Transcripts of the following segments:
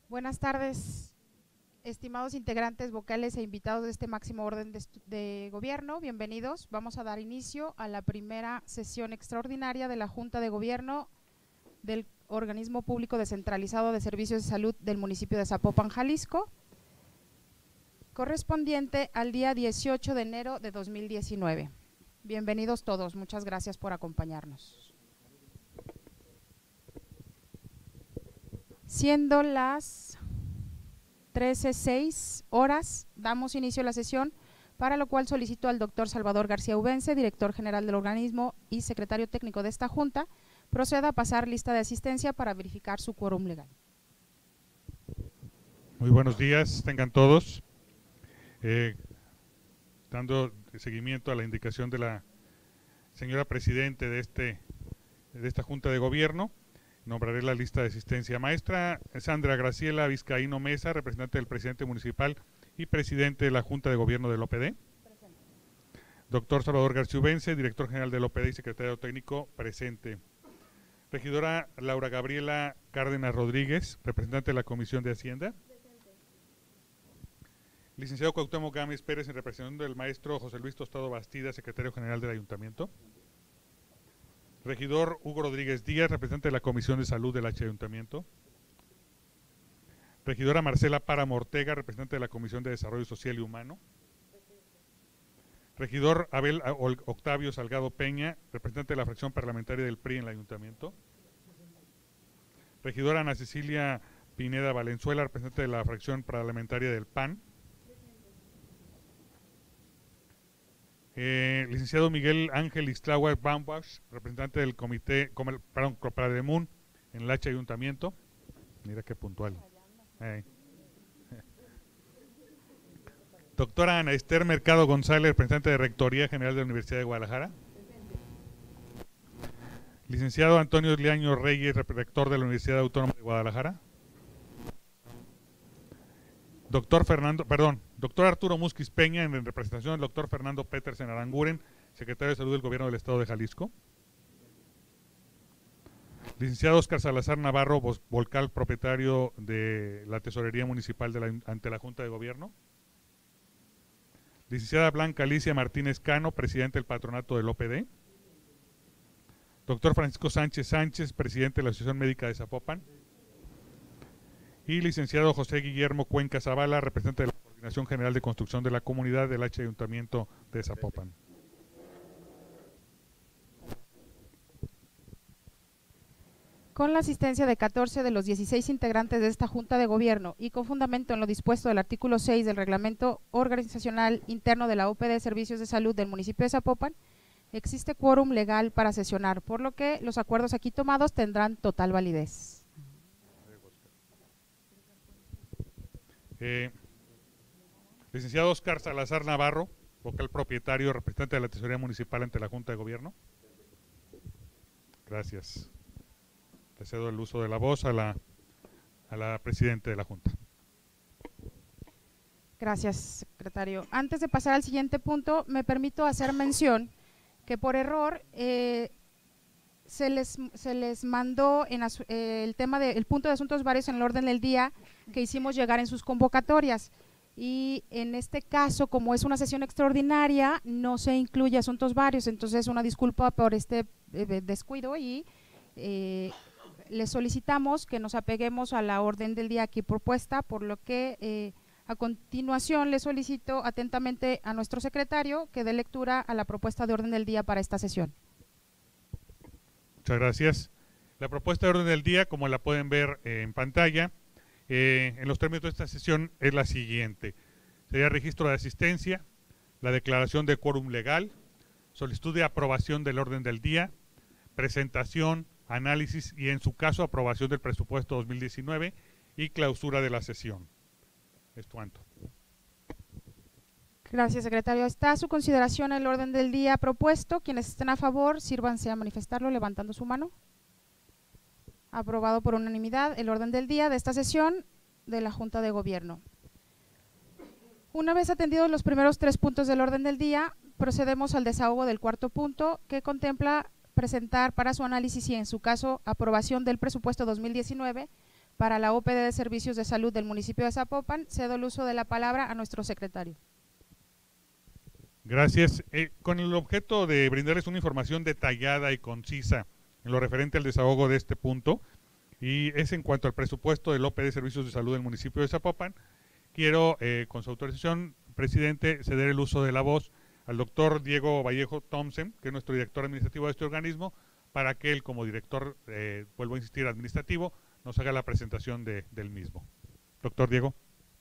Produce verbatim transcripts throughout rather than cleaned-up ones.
Buenas tardes, estimados integrantes vocales e invitados de este máximo orden de, de gobierno, bienvenidos. Vamos a dar inicio a la primera sesión extraordinaria de la Junta de Gobierno del Organismo Público Descentralizado de Servicios de Salud del municipio de Zapopan, Jalisco, correspondiente al día dieciocho de enero de dos mil diecinueve. Bienvenidos todos, muchas gracias por acompañarnos. Siendo las trece seis horas, damos inicio a la sesión, para lo cual solicito al doctor Salvador García Ubense, director general del organismo y secretario técnico de esta Junta, proceda a pasar lista de asistencia para verificar su quórum legal. Muy buenos días, tengan todos. Eh, dando seguimiento a la indicación de la señora presidente de, este, de esta Junta de Gobierno, nombraré la lista de asistencia. Maestra Sandra Graciela Vizcaíno Mesa, representante del presidente municipal y presidente de la Junta de Gobierno del O P D. Presente. Doctor Salvador García Ubense, director general del O P D y secretario técnico, presente. Regidora Laura Gabriela Cárdenas Rodríguez, representante de la Comisión de Hacienda. Presente. Licenciado Cuauhtémoc Gámez Pérez, en representación del maestro José Luis Tostado Bastida, secretario general del Ayuntamiento. Regidor Hugo Rodríguez Díaz, representante de la Comisión de Salud del H Ayuntamiento. Regidora Marcela Páramo Ortega, representante de la Comisión de Desarrollo Social y Humano. Regidor Abel Octavio Salgado Peña, representante de la fracción parlamentaria del P R I en el Ayuntamiento. Regidora Ana Cecilia Pineda Valenzuela, representante de la fracción parlamentaria del P A N. Eh, licenciado Miguel Ángel Ixtláhuac Bambach, representante del comité, perdón, Coprademun en el H Ayuntamiento. Mira qué puntual. Eh. Doctora Ana Esther Mercado González, representante de Rectoría General de la Universidad de Guadalajara. Licenciado Antonio Liaño Reyes, rector de la Universidad Autónoma de Guadalajara. Doctor Fernando, perdón, doctor Arturo Musquiz Peña, en representación del doctor Fernando Petersen Aranguren, secretario de Salud del Gobierno del Estado de Jalisco. Licenciado Oscar Salazar Navarro Volcal, propietario de la Tesorería Municipal de la, ante la Junta de Gobierno. Licenciada Blanca Alicia Martínez Cano, presidente del patronato del O P D. Doctor Francisco Sánchez Sánchez, presidente de la Asociación Médica de Zapopan. Y licenciado José Guillermo Cuenca Zavala, representante de la Coordinación General de Construcción de la Comunidad del H Ayuntamiento de Zapopan. Con la asistencia de catorce de los dieciséis integrantes de esta Junta de Gobierno y con fundamento en lo dispuesto del artículo seis del Reglamento Organizacional Interno de la O P D de Servicios de Salud del municipio de Zapopan, existe quórum legal para sesionar, por lo que los acuerdos aquí tomados tendrán total validez. Eh, licenciado Oscar Salazar Navarro, vocal propietario, representante de la Tesorería Municipal ante la Junta de Gobierno. Gracias. Le cedo el uso de la voz a la, a la presidenta de la Junta. Gracias, secretario. Antes de pasar al siguiente punto, me permito hacer mención que por error eh, se les, se les mandó en asu, eh, el tema del punto de asuntos varios en el orden del día que hicimos llegar en sus convocatorias, y en este caso, como es una sesión extraordinaria, no se incluye asuntos varios, entonces una disculpa por este eh, descuido y eh, les solicitamos que nos apeguemos a la orden del día aquí propuesta, por lo que eh, a continuación le solicito atentamente a nuestro secretario que dé lectura a la propuesta de orden del día para esta sesión. Muchas gracias. La propuesta de orden del día, como la pueden ver eh, en pantalla, eh, en los términos de esta sesión es la siguiente. Sería registro de asistencia, la declaración de quórum legal, solicitud de aprobación del orden del día, presentación, análisis y en su caso aprobación del presupuesto dos mil diecinueve y clausura de la sesión. Es cuanto. Gracias, secretario. Está a su consideración el orden del día propuesto. Quienes estén a favor, sírvanse a manifestarlo levantando su mano. Aprobado por unanimidad el orden del día de esta sesión de la Junta de Gobierno. Una vez atendidos los primeros tres puntos del orden del día, procedemos al desahogo del cuarto punto, que contempla presentar para su análisis y en su caso aprobación del presupuesto dos mil diecinueve para la O P D de Servicios de Salud del municipio de Zapopan. Cedo el uso de la palabra a nuestro secretario. Gracias. Eh, con el objeto de brindarles una información detallada y concisa en lo referente al desahogo de este punto, y es en cuanto al presupuesto del O P D de Servicios de Salud del municipio de Zapopan, quiero, eh, con su autorización, presidente, ceder el uso de la voz al doctor Diego Vallejo Thompson, que es nuestro director administrativo de este organismo, para que él, como director, eh, vuelvo a insistir, administrativo, nos haga la presentación de, del mismo. Doctor Diego.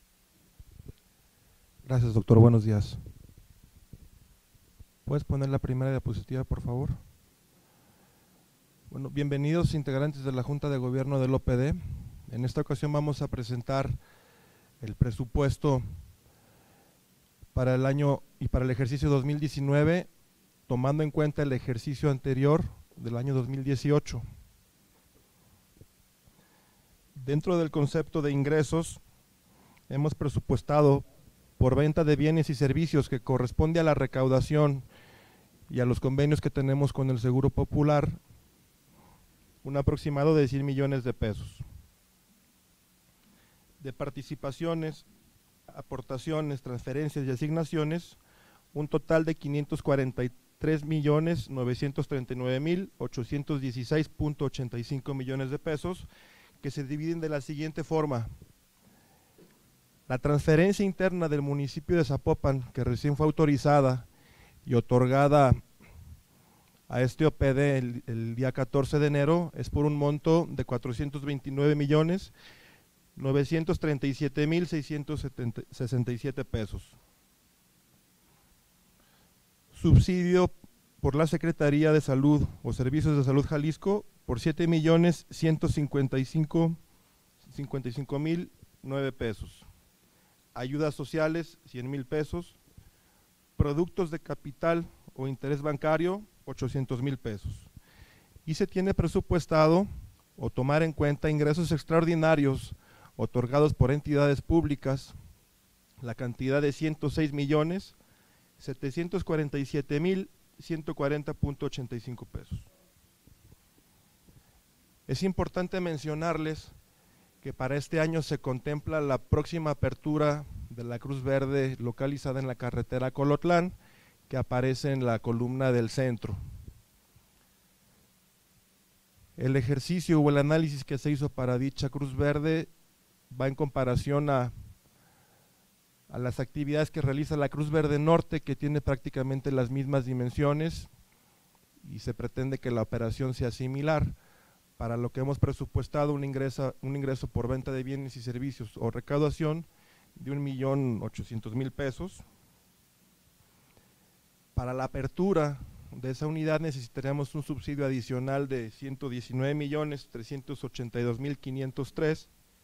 Gracias, doctor. Buenos días. ¿Puedes poner la primera diapositiva, por favor? Bueno, bienvenidos integrantes de la Junta de Gobierno del O P D. En esta ocasión vamos a presentar el presupuesto para el año y para el ejercicio dos mil diecinueve, tomando en cuenta el ejercicio anterior del año dos mil dieciocho. Dentro del concepto de ingresos, hemos presupuestado por venta de bienes y servicios que corresponde a la recaudación y a los convenios que tenemos con el Seguro Popular, un aproximado de cien millones de pesos. De participaciones, aportaciones, transferencias y asignaciones, un total de quinientos cuarenta y tres millones novecientos treinta y nueve mil ochocientos dieciséis punto ochenta y cinco millones de pesos, que se dividen de la siguiente forma. La transferencia interna del municipio de Zapopan, que recién fue autorizada y otorgada a este O P D el, el día catorce de enero, es por un monto de cuatrocientos veintinueve millones novecientos treinta y siete mil seiscientos sesenta y siete pesos. Subsidio por la Secretaría de Salud o Servicios de Salud Jalisco por siete millones ciento cincuenta y cinco mil nueve pesos. Ayudas sociales, cien mil pesos. Productos de capital o interés bancario, ochocientos mil pesos. Y se tiene presupuestado o tomar en cuenta ingresos extraordinarios otorgados por entidades públicas, la cantidad de ciento seis millones setecientos cuarenta y siete mil ciento cuarenta punto ochenta y cinco pesos. Es importante mencionarles que para este año se contempla la próxima apertura de la Cruz Verde localizada en la carretera Colotlán, que aparece en la columna del centro. El ejercicio o el análisis que se hizo para dicha Cruz Verde va en comparación a, a las actividades que realiza la Cruz Verde Norte, que tiene prácticamente las mismas dimensiones y se pretende que la operación sea similar, para lo que hemos presupuestado un ingreso, un ingreso por venta de bienes y servicios o recaudación de un millón ochocientos mil pesos. Para la apertura de esa unidad necesitaríamos un subsidio adicional de ciento diecinueve millones trescientos ochenta y dos mil quinientos tres,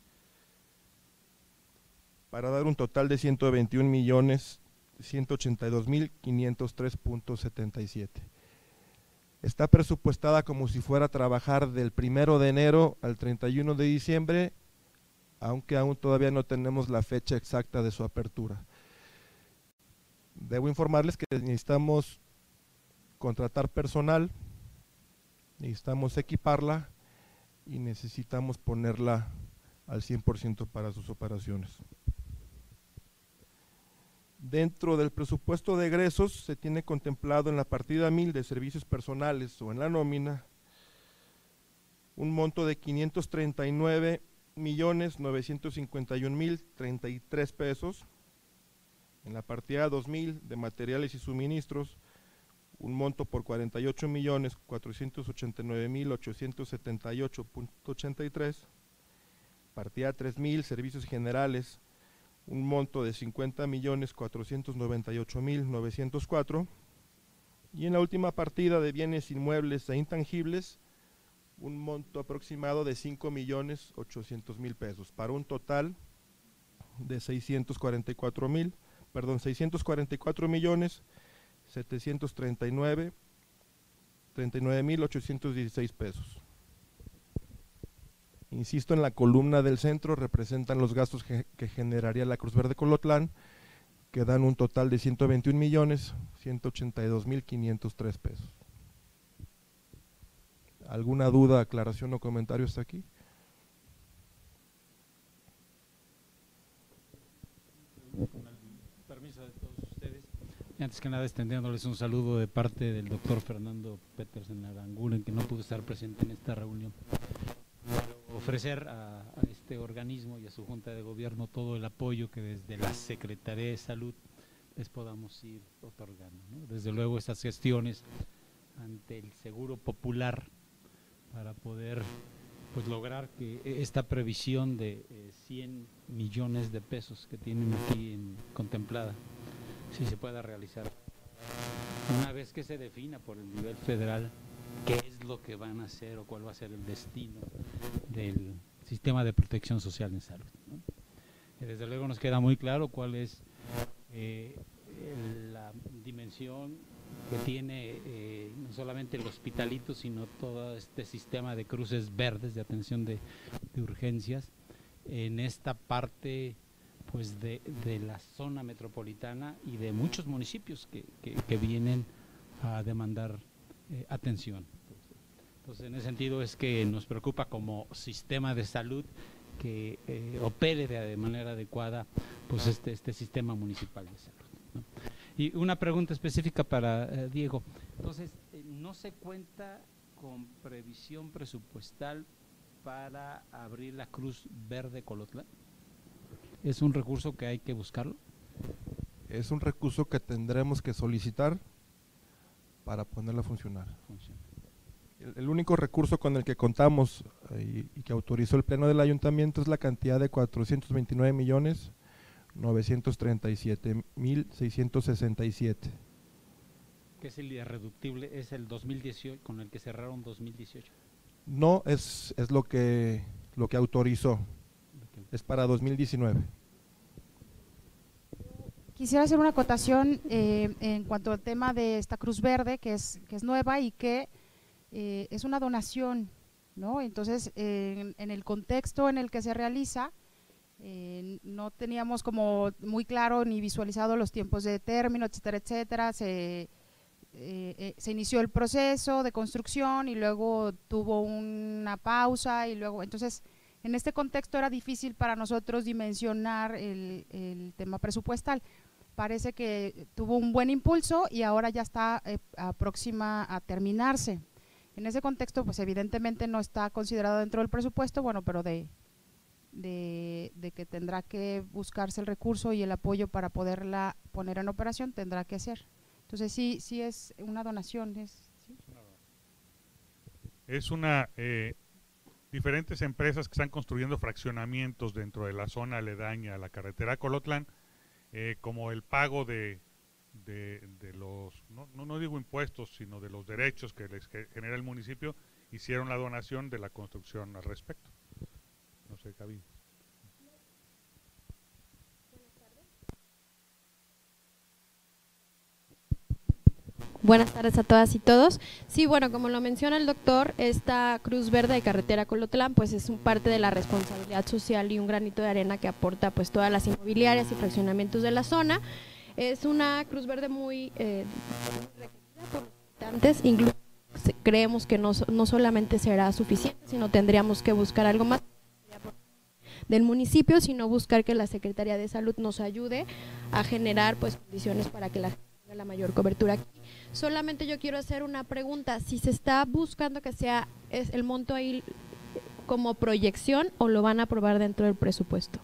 para dar un total de ciento veintiún millones ciento ochenta y dos mil quinientos tres punto setenta y siete. Está presupuestada como si fuera a trabajar del primero de enero al treinta y uno de diciembre, aunque aún todavía no tenemos la fecha exacta de su apertura. Debo informarles que necesitamos contratar personal, necesitamos equiparla y necesitamos ponerla al cien por ciento para sus operaciones. Dentro del presupuesto de egresos se tiene contemplado en la partida mil de servicios personales o en la nómina un monto de quinientos treinta y nueve millones novecientos cincuenta y un mil treinta y tres pesos. En la partida dos mil de materiales y suministros un monto por cuarenta y ocho millones cuatrocientos ochenta y nueve mil ochocientos setenta y ocho punto ochenta y tres. Partida tres mil servicios generales un monto de cincuenta millones cuatrocientos noventa y ocho mil novecientos cuatro, y en la última partida de bienes inmuebles e intangibles un monto aproximado de cinco millones ochocientos mil pesos, para un total de seiscientos cuarenta y cuatro mil, perdón, seiscientos cuarenta y cuatro millones setecientos treinta y nueve mil ochocientos dieciséis pesos. Insisto, en la columna del centro representan los gastos que, que generaría la Cruz Verde Colotlán, que dan un total de ciento veintiún millones ciento ochenta y dos mil quinientos tres pesos. ¿Alguna duda, aclaración o comentario hasta aquí? antes que nada extendiéndoles un saludo de parte del doctor Fernando Petersen Aranguren, que no pudo estar presente en esta reunión. Pero ofrecer a, a este organismo y a su Junta de Gobierno todo el apoyo que desde la Secretaría de Salud les podamos ir otorgando, ¿no? Desde luego estas gestiones ante el Seguro Popular para poder pues lograr que esta previsión de eh, cien millones de pesos que tienen aquí en, contemplada, si se pueda realizar. Una vez que se defina por el nivel federal qué es lo que van a hacer o cuál va a ser el destino del sistema de protección social en salud, ¿no? Desde luego nos queda muy claro cuál es eh, la dimensión que tiene eh, no solamente el hospitalito, sino todo este sistema de cruces verdes de atención de, de urgencias en esta parte pues de, de la zona metropolitana y de muchos municipios que, que, que vienen a demandar eh, atención. Entonces, en ese sentido es que nos preocupa como sistema de salud que eh, opere de, de manera adecuada pues este, este sistema municipal de salud, ¿no? Y una pregunta específica para eh, Diego. Entonces, eh, ¿no se cuenta con previsión presupuestal para abrir la Cruz Verde Colotlán? ¿Es un recurso que hay que buscarlo? Es un recurso que tendremos que solicitar para ponerla a funcionar. Funciona. El, el único recurso con el que contamos eh, y, y que autorizó el Pleno del Ayuntamiento es la cantidad de cuatrocientos veintinueve millones novecientos treinta y siete mil seiscientos sesenta y siete. ¿Qué es el irreductible? ¿Es el dos mil dieciocho con el que cerraron dos mil dieciocho? No, es, es lo que lo que autorizó, Okay. es para dos mil diecinueve. Quisiera hacer una acotación eh, en cuanto al tema de esta Cruz Verde, que es, que es nueva y que eh, es una donación, ¿no? Entonces, eh, en, en el contexto en el que se realiza, Eh, no teníamos como muy claro ni visualizado los tiempos de término, etcétera, etcétera. Se, eh, eh, se inició el proceso de construcción y luego tuvo una pausa y luego, entonces, en este contexto era difícil para nosotros dimensionar el, el tema presupuestal. Parece que tuvo un buen impulso y ahora ya está eh, a próxima a terminarse. En ese contexto, pues evidentemente no está considerado dentro del presupuesto, bueno, pero de De, de que tendrá que buscarse el recurso y el apoyo para poderla poner en operación, tendrá que hacer. Entonces sí, sí es una donación. Es, ¿sí? Es una, eh, diferentes empresas que están construyendo fraccionamientos dentro de la zona aledaña a la carretera Colotlán, eh, como el pago de, de, de los, no, no, no digo impuestos, sino de los derechos que les genera el municipio, hicieron la donación de la construcción al respecto. No sé, Gaby. Buenas tardes a todas y todos. Sí, bueno, como lo menciona el doctor, esta Cruz Verde de Carretera Colotlán pues es un parte de la responsabilidad social y un granito de arena que aporta pues todas las inmobiliarias y fraccionamientos de la zona. Es una Cruz Verde muy eh, requerida por los habitantes, incluso creemos que no, no solamente será suficiente, sino tendríamos que buscar algo más del municipio, sino buscar que la Secretaría de Salud nos ayude a generar pues condiciones para que la gente tenga la mayor cobertura aquí. Solamente yo quiero hacer una pregunta, si se está buscando que sea es el monto ahí como proyección o lo van a aprobar dentro del presupuesto.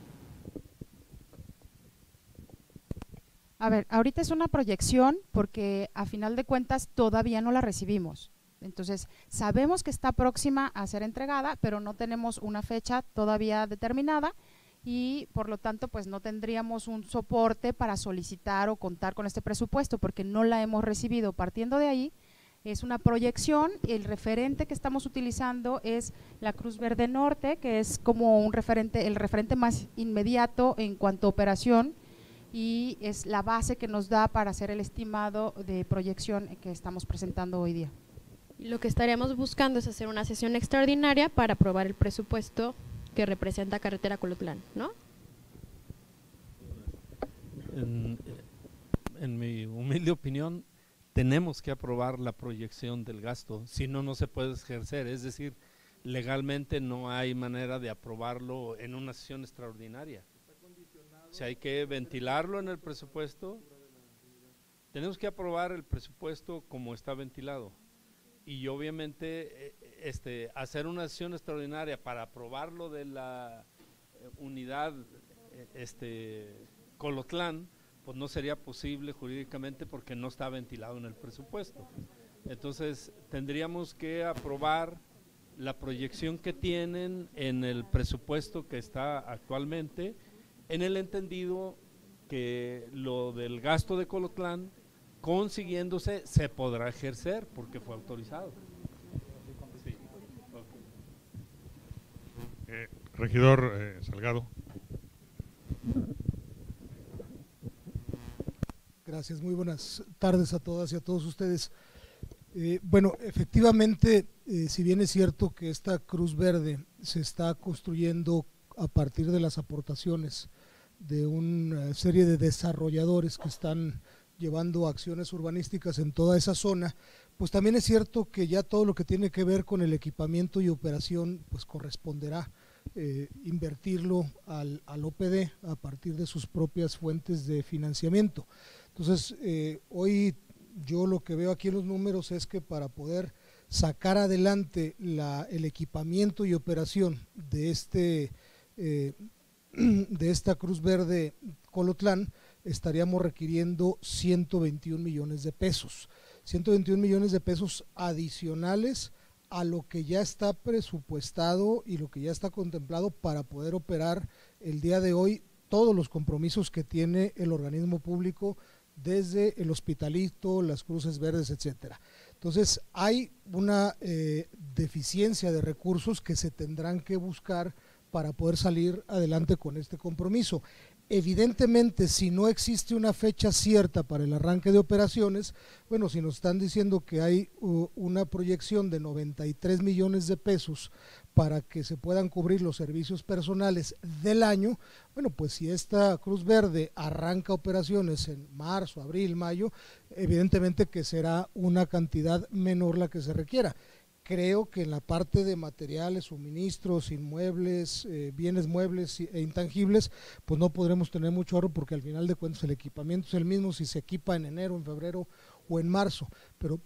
A ver, ahorita es una proyección porque a final de cuentas todavía no la recibimos. Entonces, sabemos que está próxima a ser entregada, pero no tenemos una fecha todavía determinada y por lo tanto, pues no tendríamos un soporte para solicitar o contar con este presupuesto porque no la hemos recibido. Partiendo de ahí, es una proyección, el referente que estamos utilizando es la Cruz Verde Norte, que es como un referente, el referente más inmediato en cuanto a operación y es la base que nos da para hacer el estimado de proyección que estamos presentando hoy día. Y lo que estaríamos buscando es hacer una sesión extraordinaria para aprobar el presupuesto que representa Carretera Colotlán, ¿no? En, en mi humilde opinión, tenemos que aprobar la proyección del gasto, si no, no se puede ejercer, es decir, legalmente no hay manera de aprobarlo en una sesión extraordinaria. O sea, hay que ventilarlo en el presupuesto tenemos que aprobar el presupuesto como está ventilado y obviamente este, hacer una sesión extraordinaria para aprobarlo de la unidad este, Colotlán, pues no sería posible jurídicamente porque no está ventilado en el presupuesto. Entonces tendríamos que aprobar la proyección que tienen en el presupuesto que está actualmente, en el entendido que lo del gasto de Colotlán, consiguiéndose, se podrá ejercer porque fue autorizado. Sí. Okay. Eh, regidor eh, Salgado. Gracias, muy buenas tardes a todas y a todos ustedes. Eh, bueno, efectivamente, eh, si bien es cierto que esta Cruz Verde se está construyendo a partir de las aportaciones de una serie de desarrolladores que están llevando acciones urbanísticas en toda esa zona, pues también es cierto que ya todo lo que tiene que ver con el equipamiento y operación, pues corresponderá eh, invertirlo al, al O P D a partir de sus propias fuentes de financiamiento. Entonces, eh, hoy yo lo que veo aquí en los números es que para poder sacar adelante la, el equipamiento y operación de, este, eh, de esta Cruz Verde Colotlán, estaríamos requiriendo ciento veintiún millones de pesos, ciento veintiún millones de pesos adicionales a lo que ya está presupuestado y lo que ya está contemplado para poder operar el día de hoy todos los compromisos que tiene el organismo público desde el Hospitalito, las Cruces Verdes, etcétera. Entonces hay una eh, deficiencia de recursos que se tendrán que buscar para poder salir adelante con este compromiso. Evidentemente, si no existe una fecha cierta para el arranque de operaciones, bueno, si nos están diciendo que hay uh, una proyección de noventa y tres millones de pesos para que se puedan cubrir los servicios personales del año, bueno, pues si esta Cruz Verde arranca operaciones en marzo, abril, mayo, evidentemente que será una cantidad menor la que se requiera. Creo que en la parte de materiales, suministros, inmuebles, eh, bienes muebles e intangibles, pues no podremos tener mucho ahorro porque al final de cuentas el equipamiento es el mismo si se equipa en enero, en febrero o en marzo, pero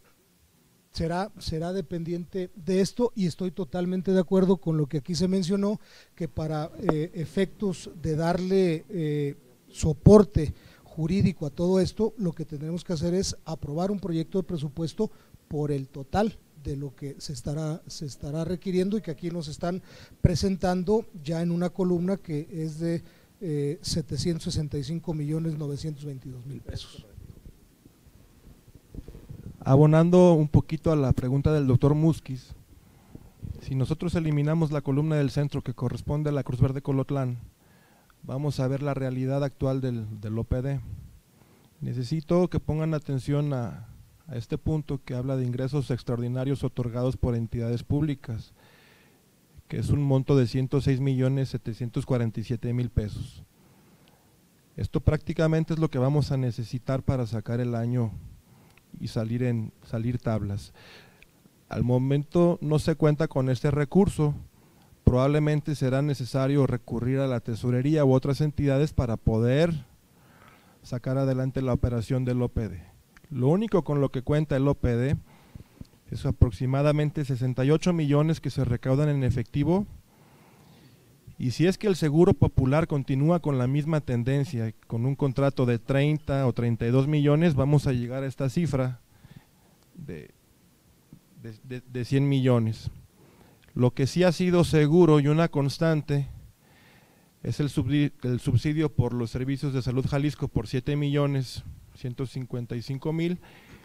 será, será dependiente de esto y estoy totalmente de acuerdo con lo que aquí se mencionó, que para eh, efectos de darle eh, soporte jurídico a todo esto, lo que tendremos que hacer es aprobar un proyecto de presupuesto por el total de lo que se estará, se estará requiriendo y que aquí nos están presentando ya en una columna que es de eh, setecientos sesenta y cinco millones novecientos veintidós mil pesos. Abonando un poquito a la pregunta del doctor Musquiz, si nosotros eliminamos la columna del centro que corresponde a la Cruz Verde Colotlán, vamos a ver la realidad actual del, del O P D. Necesito que pongan atención a a este punto que habla de ingresos extraordinarios otorgados por entidades públicas, que es un monto de ciento seis millones setecientos cuarenta y siete mil pesos. Esto prácticamente es lo que vamos a necesitar para sacar el año y salir, en, salir tablas. Al momento no se cuenta con este recurso, probablemente será necesario recurrir a la tesorería u otras entidades para poder sacar adelante la operación del O P D. Lo único con lo que cuenta el O P D es aproximadamente sesenta y ocho millones que se recaudan en efectivo, y si es que el Seguro Popular continúa con la misma tendencia, con un contrato de treinta o treinta y dos millones, vamos a llegar a esta cifra de, de, de, de cien millones. Lo que sí ha sido seguro y una constante es el subsidio, el subsidio por los servicios de salud Jalisco por siete millones ciento cincuenta y cinco mil,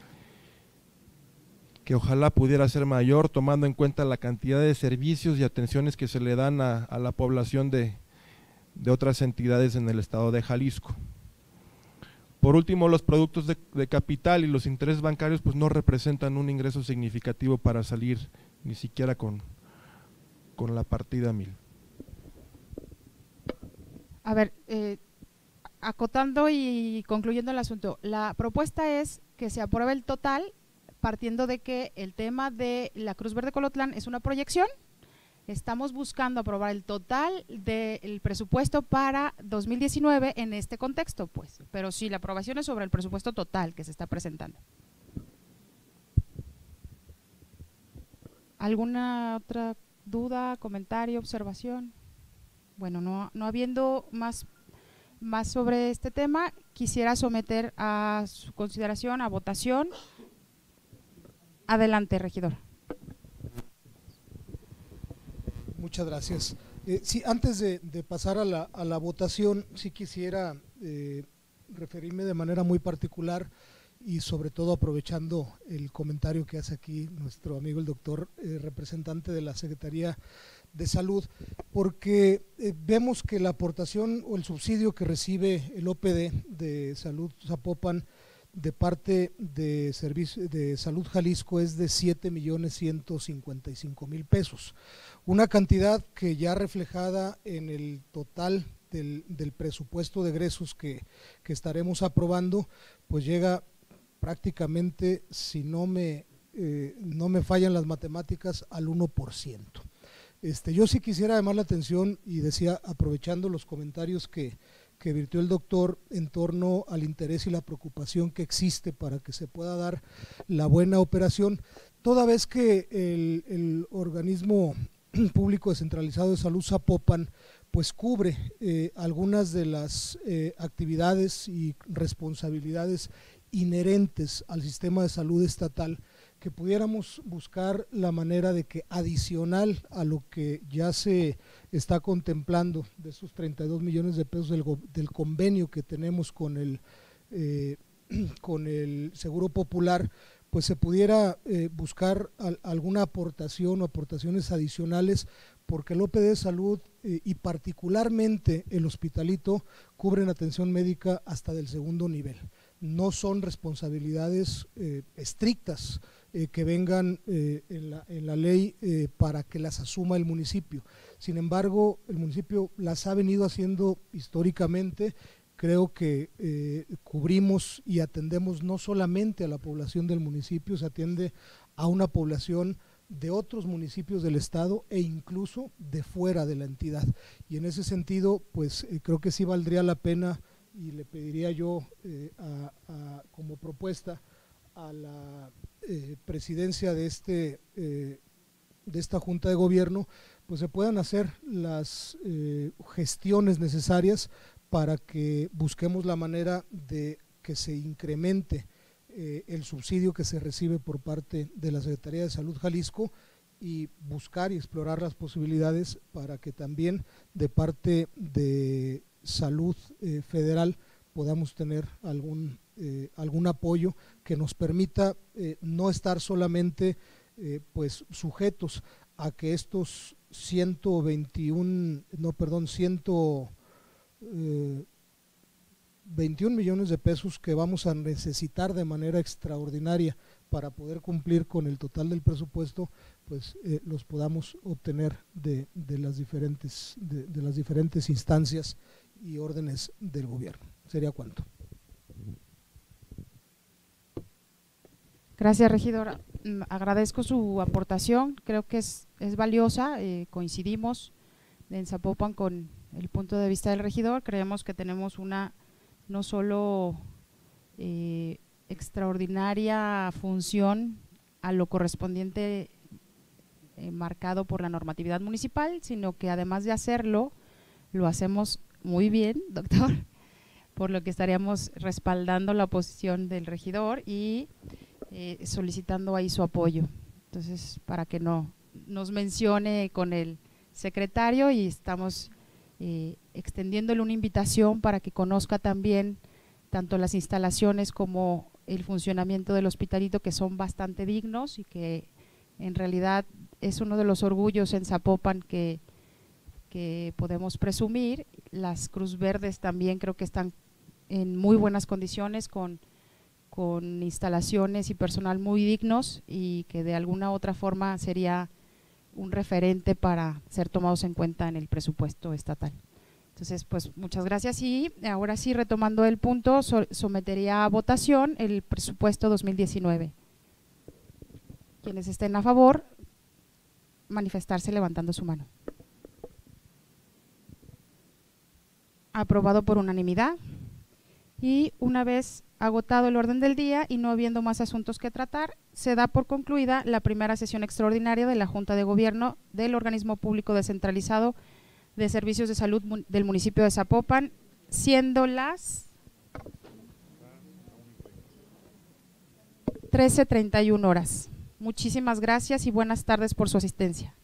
que ojalá pudiera ser mayor tomando en cuenta la cantidad de servicios y atenciones que se le dan a, a la población de, de otras entidades en el estado de Jalisco. Por último, los productos de, de capital y los intereses bancarios pues no representan un ingreso significativo para salir ni siquiera con, con la partida mil. A ver, eh, acotando y concluyendo el asunto, la propuesta es que se apruebe el total partiendo de que el tema de la Cruz Verde Colotlán es una proyección Estamos buscando aprobar el total del presupuesto para dos mil diecinueve en este contexto, pues, pero sí, la aprobación es sobre el presupuesto total que se está presentando. ¿Alguna otra duda, comentario, observación? Bueno, no, no habiendo más, más sobre este tema, quisiera someter a su consideración, a votación. Adelante, regidor. Muchas gracias. Eh, sí, antes de, de pasar a la, a la votación, sí quisiera eh, referirme de manera muy particular y sobre todo aprovechando el comentario que hace aquí nuestro amigo el doctor eh, representante de la Secretaría de Salud, porque eh, vemos que la aportación o el subsidio que recibe el O P D de Salud Zapopan de parte de Servicio de Salud Jalisco es de siete millones ciento cincuenta y cinco mil pesos, una cantidad que ya reflejada en el total del, del presupuesto de egresos que, que estaremos aprobando, pues llega prácticamente, si no me, eh, no me fallan las matemáticas, al uno por ciento. Este, yo sí quisiera llamar la atención y decía, aprovechando los comentarios que, que virtió el doctor en torno al interés y la preocupación que existe para que se pueda dar la buena operación, toda vez que el, el organismo público descentralizado de salud Zapopan pues cubre eh, algunas de las eh, actividades y responsabilidades inherentes al sistema de salud estatal, que pudiéramos buscar la manera de que adicional a lo que ya se está contemplando de esos treinta y dos millones de pesos del, del convenio que tenemos con el, eh, con el Seguro Popular, pues se pudiera eh, buscar al, alguna aportación o aportaciones adicionales, porque el O P D de salud eh, y particularmente el hospitalito cubren atención médica hasta del segundo nivel. No son responsabilidades eh, estrictas eh, que vengan eh, en, la, en la ley eh, para que las asuma el municipio. Sin embargo, el municipio las ha venido haciendo históricamente. Creo que eh, cubrimos y atendemos no solamente a la población del municipio, se atiende a una población de otros municipios del estado e incluso de fuera de la entidad. Y en ese sentido, pues eh, creo que sí valdría la pena, y le pediría yo eh, a, a, como propuesta a la eh, presidencia de, este, eh, de esta Junta de Gobierno, pues se puedan hacer las eh, gestiones necesarias para que busquemos la manera de que se incremente eh, el subsidio que se recibe por parte de la Secretaría de Salud Jalisco, y buscar y explorar las posibilidades para que también de parte de Salud eh, Federal podamos tener algún, eh, algún apoyo que nos permita eh, no estar solamente eh, pues sujetos a que estos ciento veintiún, no perdón, ciento veintiún millones de pesos que vamos a necesitar de manera extraordinaria para poder cumplir con el total del presupuesto, pues eh, los podamos obtener de, de, las diferentes, de, de las diferentes instancias y órdenes del gobierno. ¿Sería cuánto? Gracias, regidora. Agradezco su aportación, creo que es, es valiosa, eh, coincidimos en Zapopan con el punto de vista del regidor. Creemos que tenemos una no solo eh, extraordinaria función a lo correspondiente eh, marcado por la normatividad municipal, sino que además de hacerlo, lo hacemos muy bien, doctor, por lo que estaríamos respaldando la posición del regidor y eh, solicitando ahí su apoyo. Entonces, para que no nos mencione con el secretario, y estamos eh, extendiéndole una invitación para que conozca también tanto las instalaciones como el funcionamiento del hospitalito, que son bastante dignos y que en realidad es uno de los orgullos en Zapopan que, que podemos presumir. Las Cruz Verdes también creo que están en muy buenas condiciones, con, con instalaciones y personal muy dignos, y que de alguna u otra forma sería un referente para ser tomados en cuenta en el presupuesto estatal. Entonces, pues muchas gracias, y ahora sí, retomando el punto, so, sometería a votación el presupuesto dos mil diecinueve. Quienes estén a favor, manifestarse levantando su mano. Aprobado por unanimidad. Y una vez agotado el orden del día y no habiendo más asuntos que tratar, se da por concluida la primera sesión extraordinaria de la Junta de Gobierno del Organismo Público Descentralizado de Servicios de Salud del municipio de Zapopan, siendo las trece treinta y una horas. Muchísimas gracias y buenas tardes por su asistencia.